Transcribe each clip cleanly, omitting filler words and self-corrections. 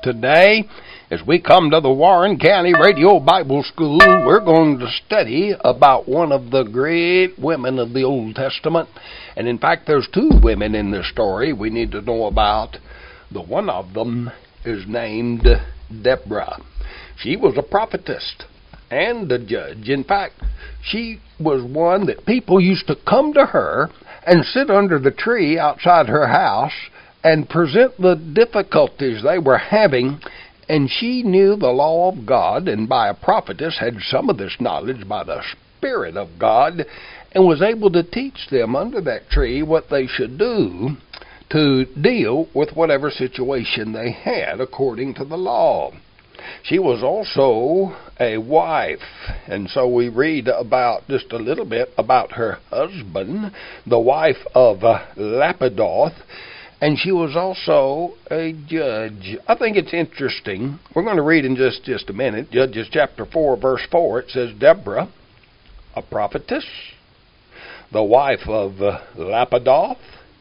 Today, as we come to the Warren County Radio Bible School, we're going to study about one of the great women of the Old Testament. And in fact, there's two women in this story we need to know about. The one of them is named Deborah. She was a prophetess and a judge. In fact, she was one that people used to come to her and sit under the tree outside her house and present the difficulties they were having. And she knew the law of God, and by a prophetess had some of this knowledge by the Spirit of God, and was able to teach them under that tree what they should do to deal with whatever situation they had according to the law. She was also a wife, and so we read about just a little bit about her husband, the wife of Lapidoth, and she was also a judge. I think it's interesting. We're going to read in just a minute, Judges chapter 4, verse 4. It says, Deborah, a prophetess, the wife of Lapidoth,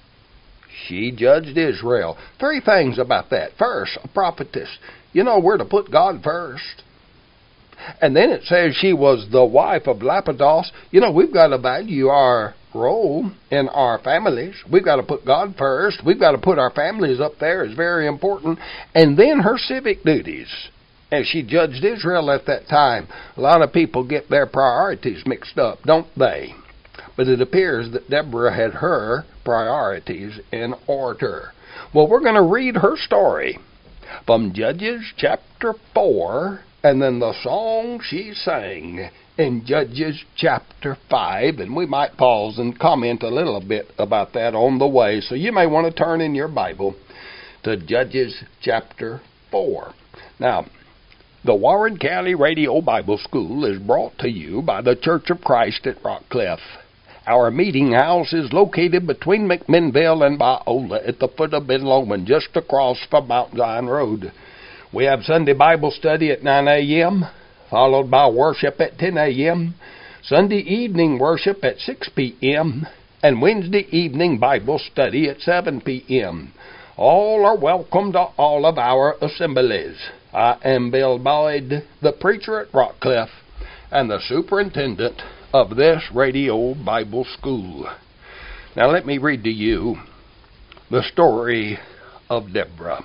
she judged Israel. Three things about that. First, a prophetess. You know, we're to put God first. And then it says she was the wife of Lapidoth. You know, we've got to value our role in our families. We've got to put God first. We've got to put our families up there. It's very important. And then her civic duties, as she judged Israel at that time. A lot of people get their priorities mixed up, don't they? But it appears that Deborah had her priorities in order. Well, we're going to read her story from Judges chapter 4, and then the song she sang in Judges chapter 5, and we might pause and comment a little bit about that on the way. So you may want to turn in your Bible to Judges chapter 4. Now, the Warren County Radio Bible School is brought to you by the Church of Christ at Rockcliff. Our meeting house is located between McMinnville and Biola at the foot of Ben Lomond, just across from Mount Zion Road. We have Sunday Bible study at 9 a.m., followed by worship at 10 a.m., Sunday evening worship at 6 p.m., and Wednesday evening Bible study at 7 p.m. All are welcome to all of our assemblies. I am Bill Boyd, the preacher at Rockcliff, and the superintendent of this radio Bible school. Now let me read to you the story of Deborah.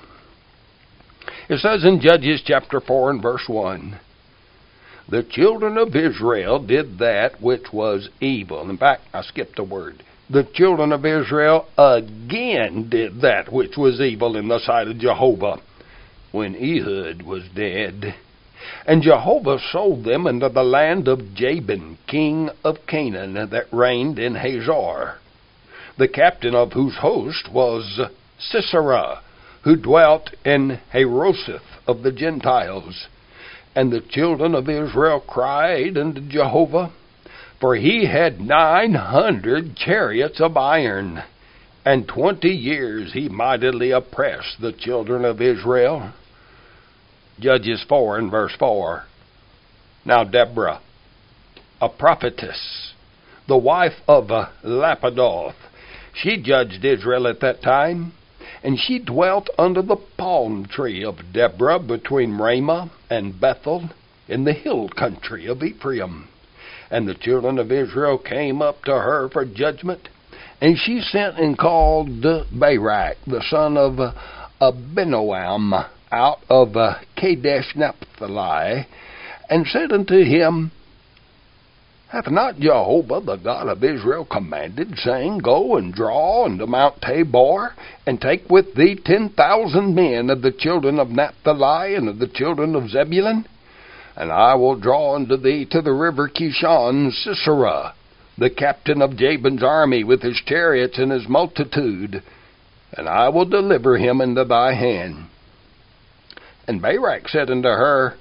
It says in Judges chapter 4 and verse 1, the children of Israel did that which was evil. In fact, I skipped a word. The children of Israel again did that which was evil in the sight of Jehovah when Ehud was dead. And Jehovah sold them into the land of Jabin, king of Canaan, that reigned in Hazor, the captain of whose host was Sisera, who dwelt in Harosheth of the Gentiles. And the children of Israel cried unto Jehovah, for he had 900 chariots of iron, and 20 years he mightily oppressed the children of Israel. Judges 4 and verse 4. Now Deborah, a prophetess, the wife of Lapidoth, she judged Israel at that time, and she dwelt under the palm tree of Deborah between Ramah and Bethel in the hill country of Ephraim. And the children of Israel came up to her for judgment, and she sent and called Barak, the son of Abinoam, out of Kadesh Naphtali, and said unto him, hath not Jehovah the God of Israel commanded, saying, go and draw unto Mount Tabor, and take with thee 10,000 men of the children of Naphtali and of the children of Zebulun? And I will draw unto thee to the river Kishon Sisera, the captain of Jabin's army, with his chariots and his multitude, and I will deliver him into thy hand. And Barak said unto her,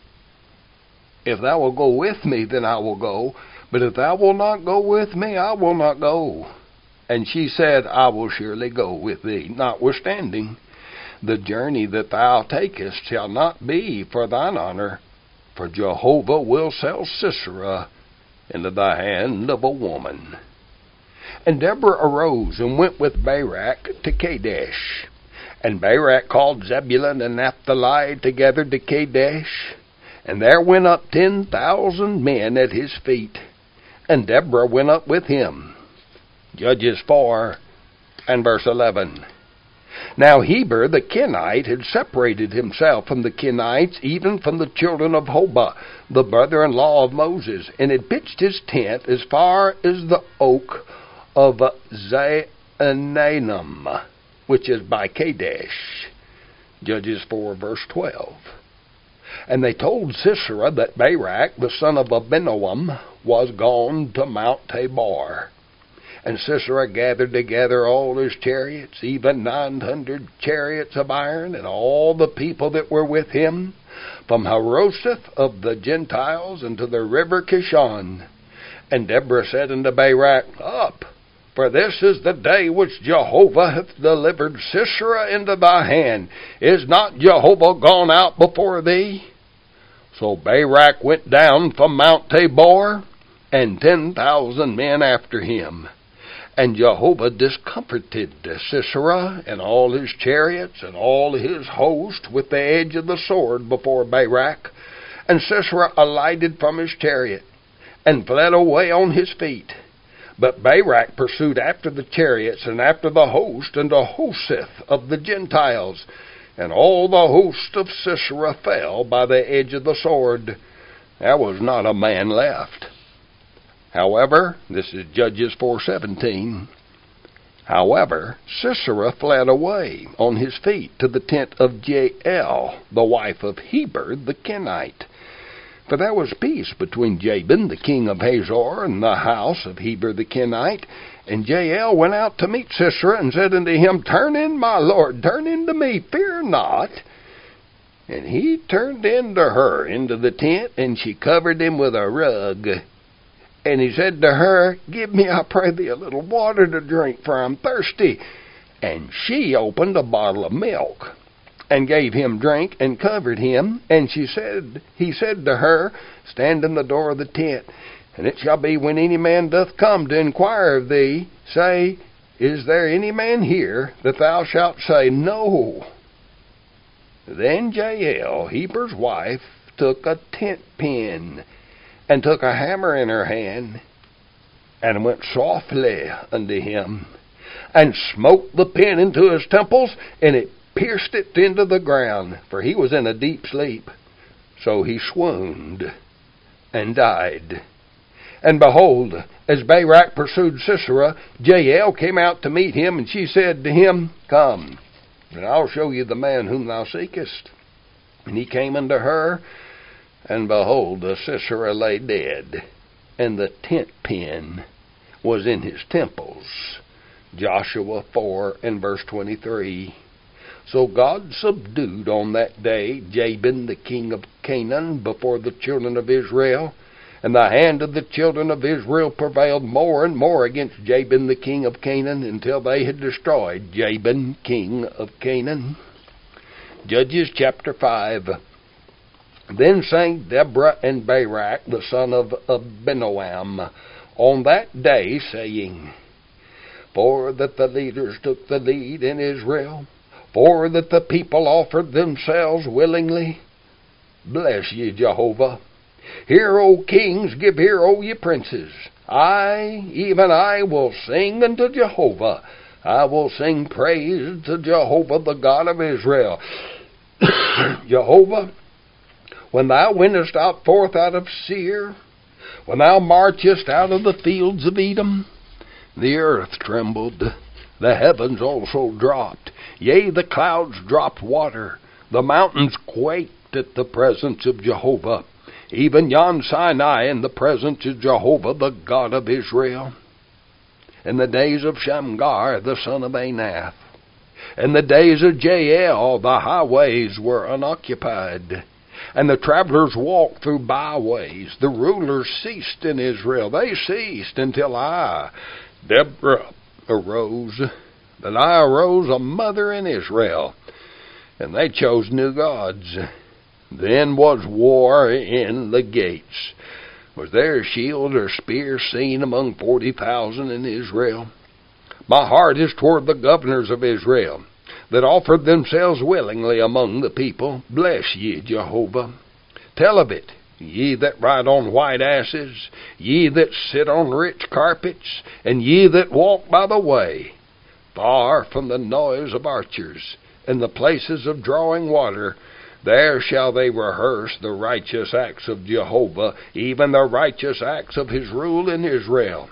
if thou wilt go with me, then I will go. But if thou wilt not go with me, I will not go. And she said, I will surely go with thee. Notwithstanding, the journey that thou takest shall not be for thine honor, for Jehovah will sell Sisera into the hand of a woman. And Deborah arose and went with Barak to Kadesh. And Barak called Zebulun and Naphtali together to Kadesh, and there went up 10,000 men at his feet, and Deborah went up with him. Judges 4 and verse 11. Now Heber the Kenite had separated himself from the Kenites, even from the children of Hobah, the brother-in-law of Moses, and had pitched his tent as far as the oak of Zaanannim, which is by Kadesh. Judges 4 verse 12. And they told Sisera that Barak, the son of Abinoam, was gone to Mount Tabor. And Sisera gathered together all his chariots, even 900 chariots of iron, and all the people that were with him, from Harosheth of the Gentiles unto the river Kishon. And Deborah said unto Barak, Up, for this is the day which Jehovah hath delivered Sisera into thy hand. Is not Jehovah gone out before thee? So Barak went down from Mount Tabor, and 10,000 men after him. And Jehovah discomfited Sisera and all his chariots and all his host with the edge of the sword before Barak. And Sisera alighted from his chariot and fled away on his feet. But Barak pursued after the chariots and after the host unto Harosheth of the Gentiles. And all the host of Sisera fell by the edge of the sword. There was not a man left. However, this is Judges 4:17. However, Sisera fled away on his feet to the tent of Jael, the wife of Heber the Kenite. For there was peace between Jabin, the king of Hazor, and the house of Heber the Kenite. And Jael went out to meet Sisera, and said unto him, Turn in, my lord, turn in to me, fear not. And he turned in to her into the tent, and she covered him with a rug. And he said to her, Give me, I pray thee, a little water to drink, for I'm thirsty. And she opened a bottle of milk, and gave him drink, and covered him. And he said to her, Stand in the door of the tent, and it shall be when any man doth come to inquire of thee, say, Is there any man here? That thou shalt say, No. Then Jael, Heber's wife, took a tent pin, and took a hammer in her hand, and went softly unto him, and smote the pin into his temples, and it pierced it into the ground, for he was in a deep sleep. So he swooned and died. And behold, as Barak pursued Sisera, Jael came out to meet him, and she said to him, Come, and I'll show you the man whom thou seekest. And he came unto her, and behold, Sisera lay dead, and the tent pin was in his temples. Joshua 4 and verse 23. So God subdued on that day Jabin the king of Canaan before the children of Israel, and the hand of the children of Israel prevailed more and more against Jabin the king of Canaan, until they had destroyed Jabin king of Canaan. Judges chapter 5. Then sang Deborah and Barak, the son of Abinoam, on that day, saying, For that the leaders took the lead in Israel, for that the people offered themselves willingly. Bless ye Jehovah. Hear, O kings, give ear, O ye princes. I, even I, will sing unto Jehovah. I will sing praise to Jehovah, the God of Israel. Jehovah, when thou wentest out forth out of Seir, when thou marchest out of the fields of Edom, the earth trembled, the heavens also dropped, yea, the clouds dropped water, the mountains quaked at the presence of Jehovah, even yon Sinai in the presence of Jehovah, the God of Israel. In the days of Shamgar, the son of Anath, in the days of Jael, the highways were unoccupied, and the travelers walked through byways. The rulers ceased in Israel. They ceased until I, Deborah, arose. That I arose a mother in Israel, and they chose new gods. Then was war in the gates. Was there shield or spear seen among 40,000 in Israel? My heart is toward the governors of Israel. that offered themselves willingly among the people. Bless ye Jehovah. Tell of it, ye that ride on white asses, ye that sit on rich carpets, and ye that walk by the way, far from the noise of archers, and the places of drawing water. There shall they rehearse the righteous acts of Jehovah, even the righteous acts of his rule in Israel.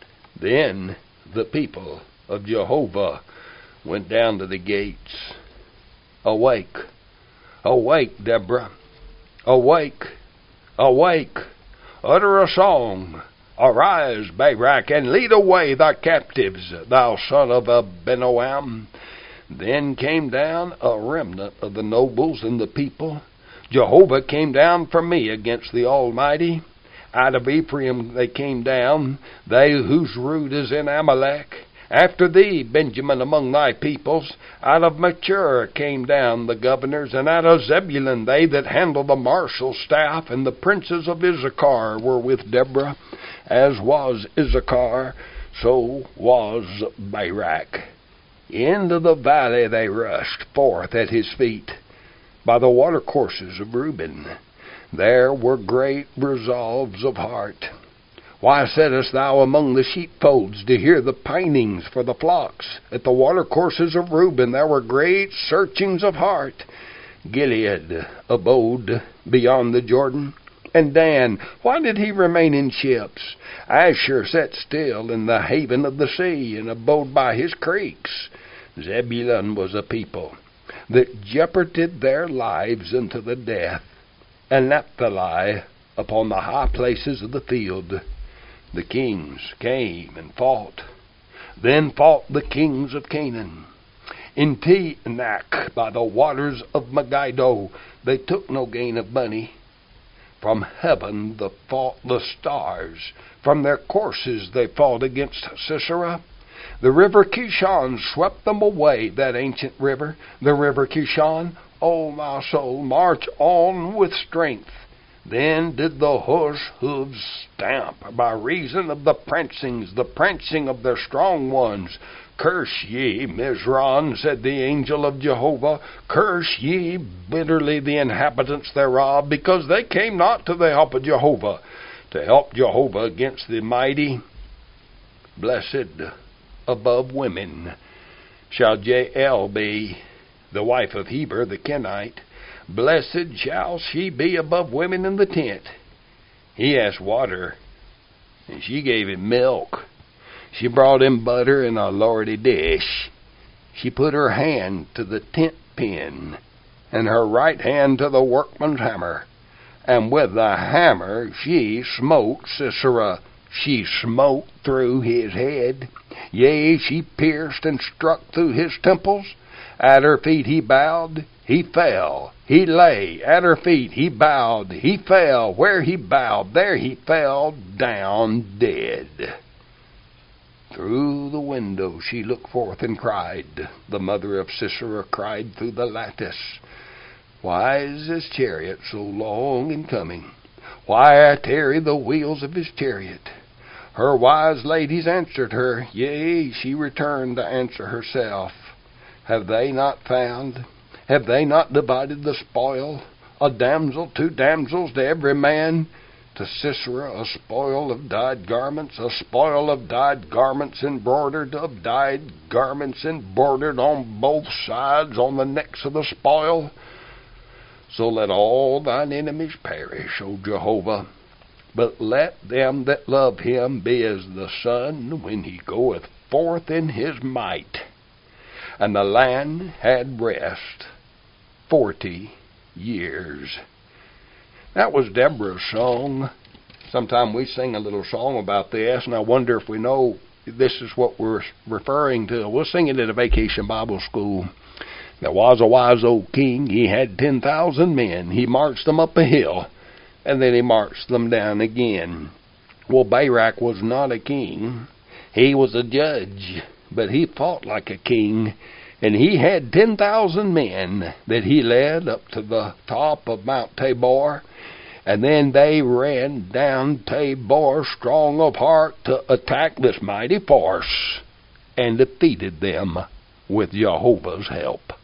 Then the people of Jehovah went down to the gates. Awake, awake, Deborah. Awake, awake. Utter a song. Arise, Barak, and lead away thy captives, thou son of Abinoam. Then came down a remnant of the nobles and the people. Jehovah came down for me against the Almighty. Out of Ephraim they came down, they whose root is in Amalek. After thee, Benjamin, among thy peoples. Out of Machir came down the governors, and out of Zebulun they that handle the marshal's staff. And the princes of Issachar were with Deborah. As was Issachar, so was Barak. Into the valley they rushed forth at his feet, by the watercourses of Reuben. There were great resolves of heart. Why sattest thou among the sheepfolds to hear the pinings for the flocks? At the watercourses of Reuben there were great searchings of heart. Gilead abode beyond the Jordan. And Dan, why did he remain in ships? Asher sat still in the haven of the sea, and abode by his creeks. Zebulun was a people that jeoparded their lives unto the death, and Naphtali upon the high places of the field. The kings came and fought. Then fought the kings of Canaan. In Teanak by the waters of Megiddo they took no gain of money. From heaven fought the stars. From their courses they fought against Sisera. The river Kishon swept them away, that ancient river. The river Kishon, O my soul, march on with strength. Then did the horse hooves stamp by reason of the prancing of their strong ones. Curse ye, Mizron, said the angel of Jehovah. Curse ye bitterly the inhabitants thereof, because they came not to the help of Jehovah, to help Jehovah against the mighty. Blessed above women shall Jael be, the wife of Heber the Kenite. Blessed shall she be above women in the tent. He asked water, and she gave him milk. She brought him butter in a lordy dish. She put her hand to the tent pin, and her right hand to the workman's hammer. And with the hammer she smote Sisera. She smote through his head. Yea, she pierced and struck through his temples. At her feet he bowed. He fell. He lay at her feet. He bowed. He fell. Where he bowed, there he fell down dead. Through the window she looked forth and cried. The mother of Sisera cried through the lattice. Why is his chariot so long in coming? Why tarry the wheels of his chariot? Her wise ladies answered her. Yea, she returned to answer herself. Have they not found? Have they not divided the spoil? A damsel, 2 damsels to every man. To Sisera a spoil of dyed garments, a spoil of dyed garments embroidered, of dyed garments embroidered on both sides on the necks of the spoil. So let all thine enemies perish, O Jehovah. But let them that love him be as the sun when he goeth forth in his might. And the land had rest 40 years. That was Deborah's song. Sometime we sing a little song about this, and I wonder if we know this is what we're referring to. We'll sing it at a vacation Bible school. There was a wise old king. He had 10,000 men. He marched them up a hill, and then he marched them down again. Well, Barak was not a king. He was a judge, but he fought like a king. And he had 10,000 men that he led up to the top of Mount Tabor. And then they ran down Tabor strong of heart to attack this mighty force and defeated them with Jehovah's help.